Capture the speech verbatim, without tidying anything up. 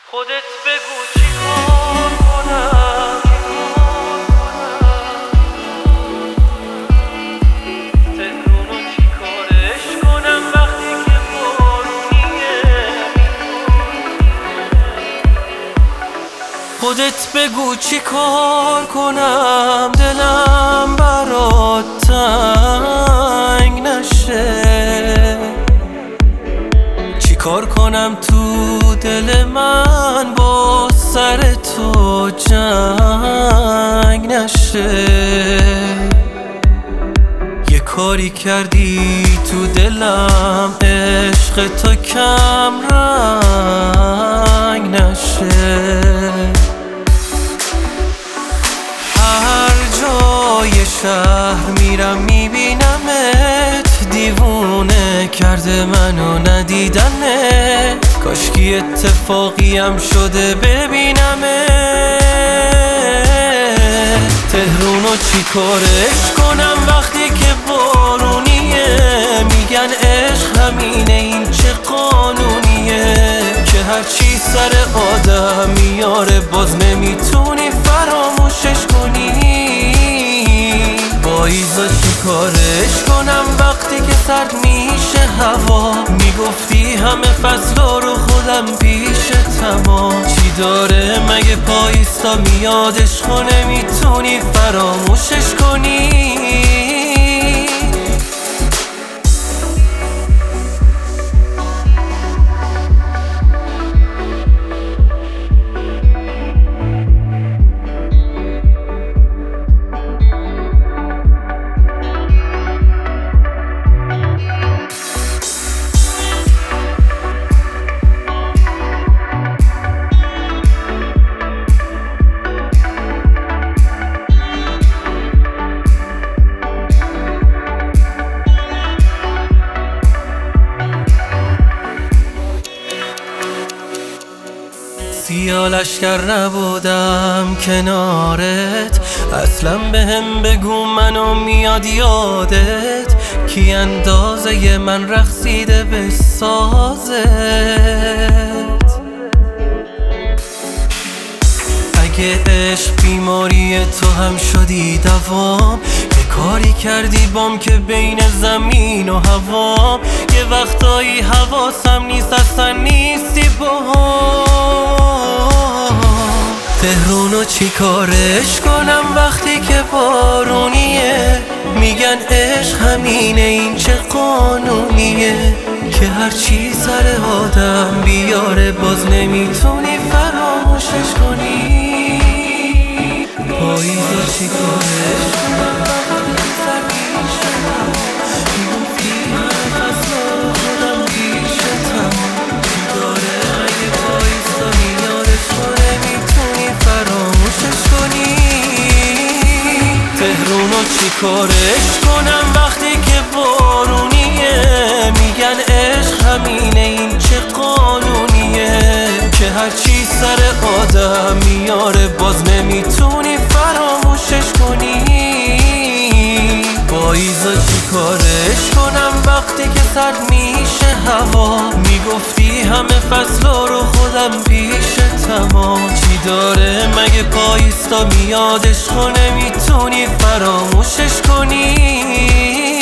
خودت بگو چی کار کنم، تهرونو چی کارش کنم وقتی که بارونیه. خودت بگو چی کار کنم دلم برات تنگ نشه، چی کار کنم تو دل من با سر تو جنگ نشه. یه کاری کردی تو دلم عشق تو کم رنگ نشه. هر جای شهر میرم میبینمت، دیوونه کرده منو ندیدنت. کاشکی اتفاقی هم شده ببینمت. تهرونو چی کارش کنم وقتی که بارونیه، میگن عشق همینه این چه قانونیه، که هرچی سر آدم میاره باز نمیتونی فراموشش کنی. با ایزا چی کارش کنم وقتی که سرد میشه هوا، میگفتی همه فصلا رو خودم پیش تمام. چی داره مگه پایستا میادش کنه میتونی فراموشش کنی. سیاه لشکر نبودم کنارت، اصلا بهم بگو منو میاد یادت، کی اندازه من رقصیده به سازت. اگه عشق بیماری تو هم شدی دوام، یه کاری کردی بام که بین زمین و هوام. یه وقتایی حواسم نیست اصلا نیستی باهام. تهرونو چی کارش کنم وقتی که بارونیه، میگن عشق همینه این چه قانونیه، که هرچی سر آدم بیاره باز نمیتونی فراموشش کنی. پاییزا چی کارش کنم وقتی که سر میشه میگفتی همه فصلا خودم پیشه تمام. چی داره اگه پاییزا میارش کنه میتونی فراموشش کنی. تهرونو چی کارش کنم وقتی که بارونیه، میگن عشق همینه این چه قانونیه، که هرچی سر آدم میاره باز نمیتونی فراموشش کنی. با ایزا چی کارش کنم وقتی که سرد میشه هوا، میگفتی همه فصلا رو خودم پیش تمام. چی داره مگه پایستا میادش کنه میتونی فراموشش کنی.